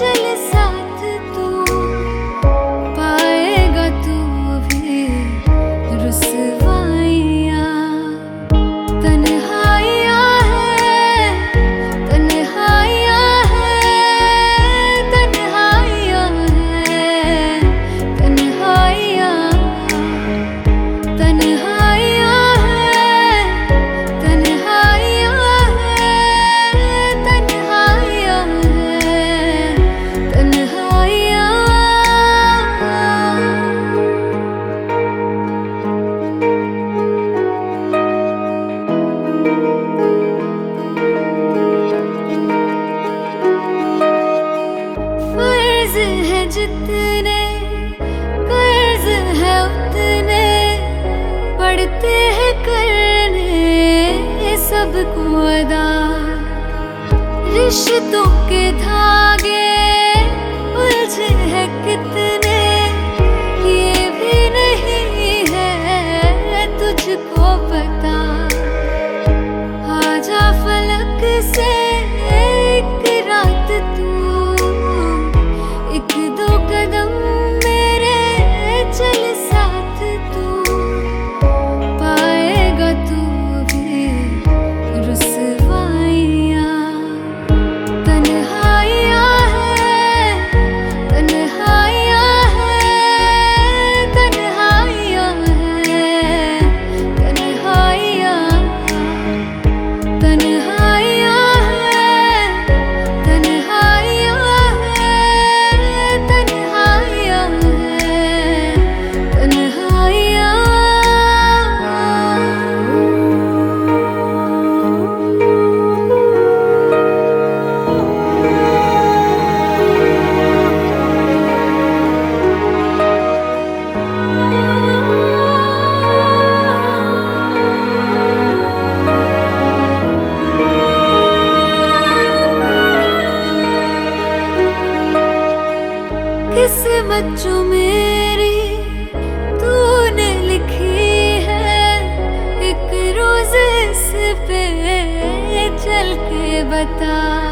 चल साथ तू, पाएगा तू भी रुसवाइयाँ। तन्हाइयाँ है, तन्हाइयाँ है, तन्हाइयाँ है, तन्हाइयाँ, तन्हाइयाँ है, तन्हाइयाँ है, तन्हाइयाँ है, तन्हाइयाँ। फर्ज है जितने, कर्ज है उतने, पड़ते हैं करने सबको अदा। रिश्तों के धागे उलझे हैं कितने, ये भी नहीं है तुझको पता। आजा फलक से एक रात तू, एक दो कदम मेरे चल साथ तू, पाएगा तू भी रुसवाइयाँ। तन्हाइयाँ है, तन्हाइयाँ है, तन्हाइयाँ है, तन्हाइयाँ, तन्हाइयाँ है, तन्हाइयाँ है, तन्हाइयाँ है, तन्हाइयाँ। किस्मत जो मेरी तूने लिखी है, एक रोज इस पे चल के बता।